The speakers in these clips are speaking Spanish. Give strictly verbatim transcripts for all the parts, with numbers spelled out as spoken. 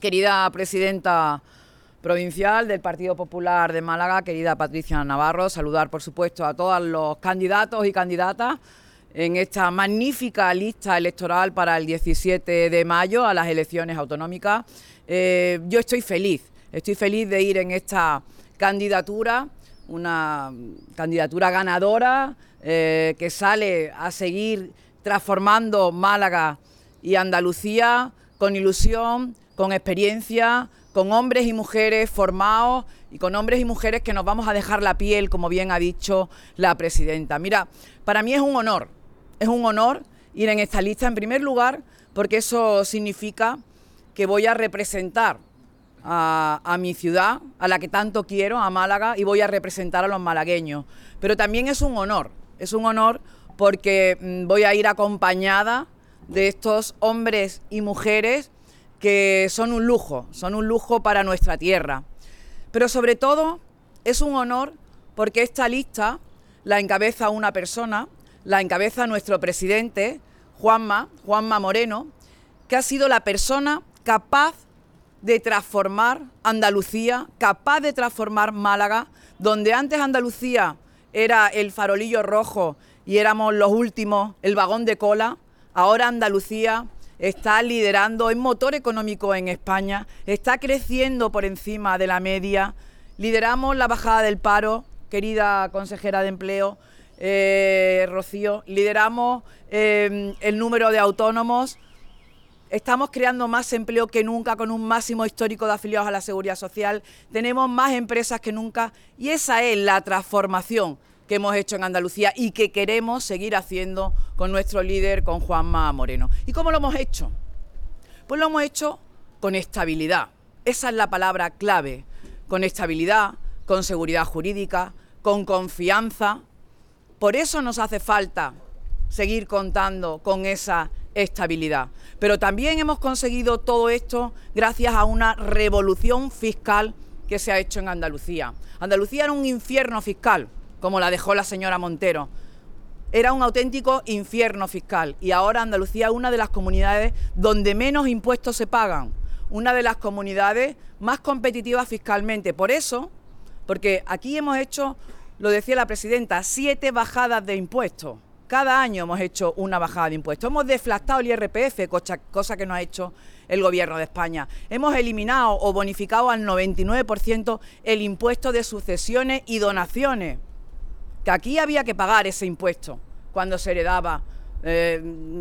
Querida presidenta provincial del Partido Popular de Málaga, querida Patricia Navarro, saludar por supuesto a todos los candidatos y candidatas en esta magnífica lista electoral para el diecisiete de mayo a las elecciones autonómicas. Eh, yo estoy feliz, estoy feliz de ir en esta candidatura, una candidatura ganadora eh, que sale a seguir transformando Málaga y Andalucía con ilusión, con experiencia, con hombres y mujeres formados y con hombres y mujeres que nos vamos a dejar la piel, como bien ha dicho la presidenta. Mira, para mí es un honor, es un honor ir en esta lista, en primer lugar, porque eso significa que voy a representar a, a mi ciudad, a la que tanto quiero, a Málaga, y voy a representar a los malagueños. Pero también es un honor, es un honor porque mmm, voy a ir acompañada de estos hombres y mujeres que son un lujo, son un lujo para nuestra tierra. Pero sobre todo es un honor porque esta lista la encabeza una persona, la encabeza nuestro presidente, Juanma, Juanma Moreno, que ha sido la persona capaz de transformar Andalucía, capaz de transformar Málaga, donde antes Andalucía era el farolillo rojo y éramos los últimos, el vagón de cola. Ahora Andalucía está liderando, es motor económico en España, está creciendo por encima de la media, lideramos la bajada del paro, querida consejera de Empleo, eh, Rocío, lideramos eh, el número de autónomos, estamos creando más empleo que nunca con un máximo histórico de afiliados a la Seguridad Social, tenemos más empresas que nunca y esa es la transformación que hemos hecho en Andalucía y que queremos seguir haciendo con nuestro líder, con Juanma Moreno. ¿Y cómo lo hemos hecho? Pues lo hemos hecho con estabilidad. Esa es la palabra clave. Con estabilidad, con seguridad jurídica, con confianza. Por eso nos hace falta seguir contando con esa estabilidad. Pero también hemos conseguido todo esto gracias a una revolución fiscal que se ha hecho en Andalucía. Andalucía era un infierno fiscal, como la dejó la señora Montero. Era un auténtico infierno fiscal y ahora Andalucía es una de las comunidades donde menos impuestos se pagan, una de las comunidades más competitivas fiscalmente. Por eso, porque aquí hemos hecho, lo decía la presidenta, siete bajadas de impuestos. Cada año hemos hecho una bajada de impuestos. Hemos deflactado el I R P F, cosa, cosa que no ha hecho el Gobierno de España. Hemos eliminado o bonificado al noventa y nueve por ciento el impuesto de sucesiones y donaciones, que aquí había que pagar ese impuesto cuando se heredaba eh,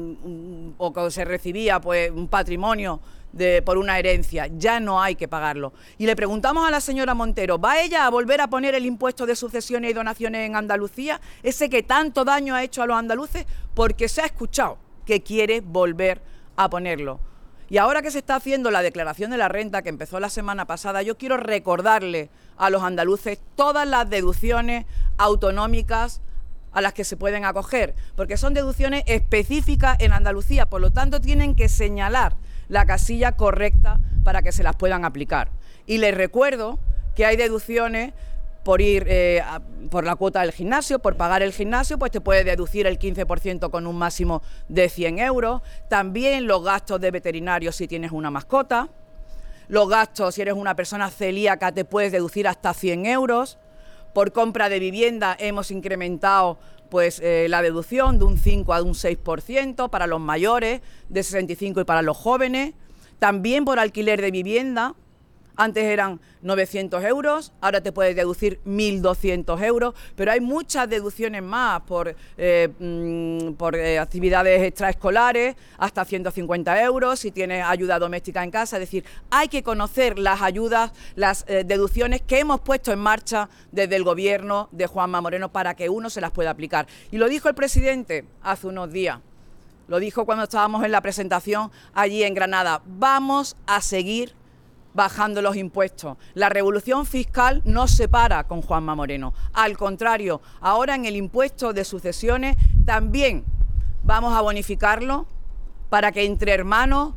o cuando se recibía pues, un patrimonio de, por una herencia. Ya no hay que pagarlo. Y le preguntamos a la señora Montero, ¿va ella a volver a poner el impuesto de sucesiones y donaciones en Andalucía? Ese que tanto daño ha hecho a los andaluces, porque se ha escuchado que quiere volver a ponerlo. Y ahora que se está haciendo la declaración de la renta, que empezó la semana pasada, yo quiero recordarle a los andaluces todas las deducciones autonómicas a las que se pueden acoger, porque son deducciones específicas en Andalucía, por lo tanto tienen que señalar la casilla correcta para que se las puedan aplicar. Y les recuerdo que hay deducciones por ir eh, a, por la cuota del gimnasio, por pagar el gimnasio, pues te puede deducir el quince por ciento con un máximo de cien euros. También los gastos de veterinario si tienes una mascota. Los gastos, si eres una persona celíaca, te puedes deducir hasta cien euros. Por compra de vivienda hemos incrementado pues, eh, la deducción de un cinco a un seis por ciento para los mayores, de sesenta y cinco y para los jóvenes. También por alquiler de vivienda. Antes eran novecientos euros, ahora te puedes deducir mil doscientos euros, pero hay muchas deducciones más por, eh, mmm, por eh, actividades extraescolares, hasta ciento cincuenta euros, si tienes ayuda doméstica en casa. Es decir, hay que conocer las ayudas, las eh, deducciones que hemos puesto en marcha desde el Gobierno de Juanma Moreno para que uno se las pueda aplicar. Y lo dijo el presidente hace unos días, lo dijo cuando estábamos en la presentación allí en Granada, vamos a seguir bajando los impuestos. La revolución fiscal no se para con Juanma Moreno. Al contrario, ahora en el impuesto de sucesiones también vamos a bonificarlo para que entre hermanos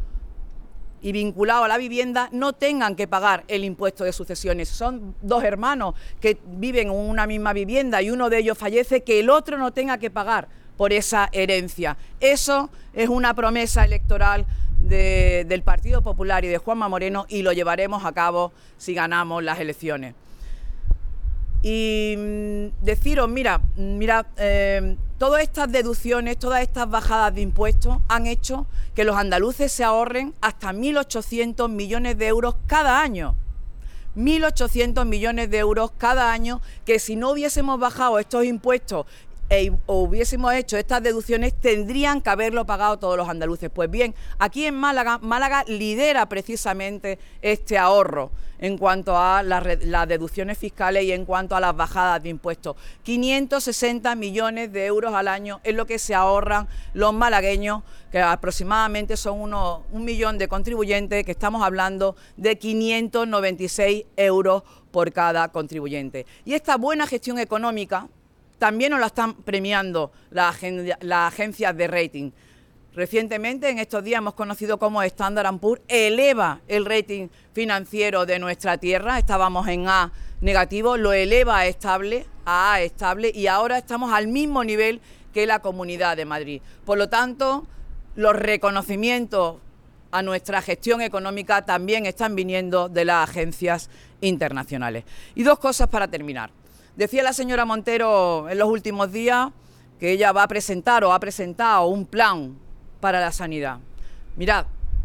y vinculados a la vivienda no tengan que pagar el impuesto de sucesiones. Son dos hermanos que viven en una misma vivienda y uno de ellos fallece, que el otro no tenga que pagar por esa herencia. Eso es una promesa electoral de, del Partido Popular y de Juanma Moreno, y lo llevaremos a cabo si ganamos las elecciones. Y mmm, deciros, mira, mira eh, todas estas deducciones, todas estas bajadas de impuestos han hecho que los andaluces se ahorren hasta mil ochocientos millones de euros cada año. mil ochocientos millones de euros cada año, que si no hubiésemos bajado estos impuestos e, o hubiésemos hecho estas deducciones, tendrían que haberlo pagado todos los andaluces. Pues bien, aquí en Málaga, Málaga lidera precisamente este ahorro en cuanto a las, las deducciones fiscales y en cuanto a las bajadas de impuestos. quinientos sesenta millones de euros al año es lo que se ahorran los malagueños, que aproximadamente son unos, un millón de contribuyentes, que estamos hablando de quinientos noventa y seis euros por cada contribuyente. Y esta buena gestión económica también nos la están premiando las agencias la agencia de rating. Recientemente, en estos días, hemos conocido cómo Standard and Poor's eleva el rating financiero de nuestra tierra. Estábamos en A negativo, lo eleva a estable, a A estable, y ahora estamos al mismo nivel que la Comunidad de Madrid. Por lo tanto, los reconocimientos a nuestra gestión económica también están viniendo de las agencias internacionales. Y dos cosas para terminar. Decía la señora Montero en los últimos días que ella va a presentar o ha presentado un plan para la sanidad. Mirad,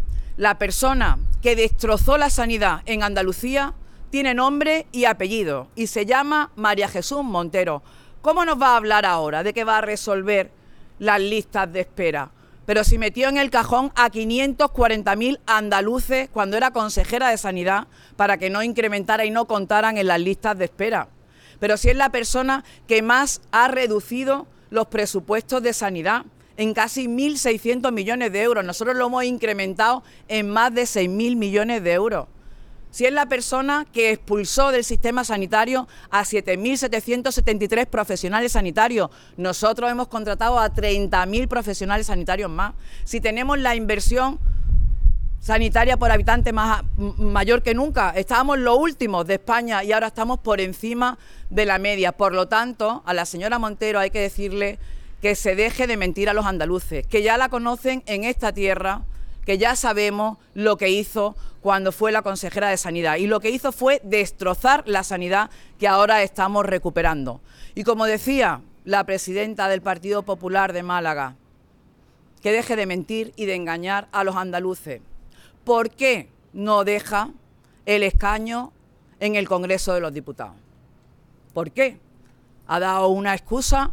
la persona que destrozó la sanidad en Andalucía tiene nombre y apellido y se llama María Jesús Montero. ¿Cómo nos va a hablar ahora de que va a resolver las listas de espera? Pero si metió en el cajón a quinientos cuarenta mil andaluces cuando era consejera de Sanidad para que no incrementara y no contaran en las listas de espera. Pero si es la persona que más ha reducido los presupuestos de sanidad en casi mil seiscientos millones de euros. Nosotros lo hemos incrementado en más de seis mil millones de euros. Si es la persona que expulsó del sistema sanitario a siete mil setecientos setenta y tres profesionales sanitarios, nosotros hemos contratado a treinta mil profesionales sanitarios más. Si tenemos la inversión sanitaria por habitante más, mayor que nunca, estábamos los últimos de España y ahora estamos por encima de la media. Por lo tanto, a la señora Montero hay que decirle que se deje de mentir a los andaluces, que ya la conocen en esta tierra, que ya sabemos lo que hizo cuando fue la consejera de Sanidad. Y lo que hizo fue destrozar la sanidad que ahora estamos recuperando. Y como decía la presidenta del Partido Popular de Málaga, que deje de mentir y de engañar a los andaluces. ¿Por qué no deja el escaño en el Congreso de los Diputados? ¿Por qué? Ha dado una excusa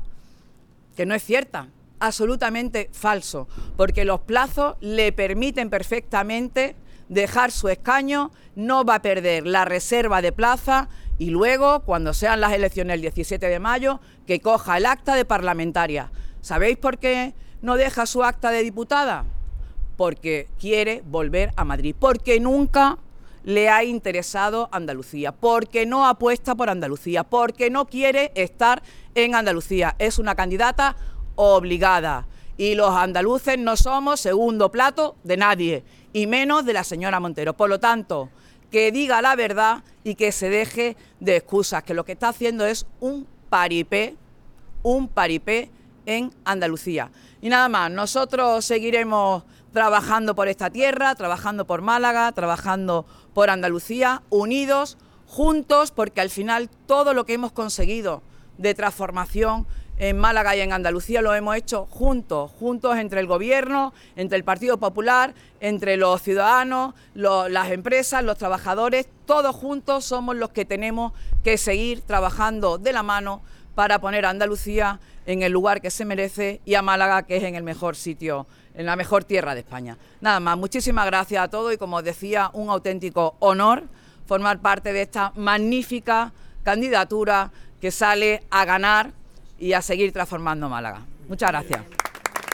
que no es cierta, absolutamente falso, porque los plazos le permiten perfectamente dejar su escaño, no va a perder la reserva de plaza y luego, cuando sean las elecciones el diecisiete de mayo, que coja el acta de parlamentaria. ¿Sabéis por qué no deja su acta de diputada? Porque quiere volver a Madrid, porque nunca le ha interesado Andalucía, porque no apuesta por Andalucía, porque no quiere estar en Andalucía. Es una candidata obligada y los andaluces no somos segundo plato de nadie, y menos de la señora Montero. Por lo tanto, que diga la verdad y que se deje de excusas, que lo que está haciendo es un paripé, un paripé en Andalucía. Y nada más, nosotros seguiremos trabajando por esta tierra, trabajando por Málaga, trabajando por Andalucía, unidos, juntos, porque al final todo lo que hemos conseguido de transformación en Málaga y en Andalucía lo hemos hecho juntos, juntos entre el Gobierno, entre el Partido Popular, entre los ciudadanos, lo, las empresas, los trabajadores, todos juntos somos los que tenemos que seguir trabajando de la mano para poner a Andalucía en el lugar que se merece y a Málaga, que es en el mejor sitio, en la mejor tierra de España. Nada más, muchísimas gracias a todos y, como os decía, un auténtico honor formar parte de esta magnífica candidatura que sale a ganar y a seguir transformando Málaga. Muchas gracias.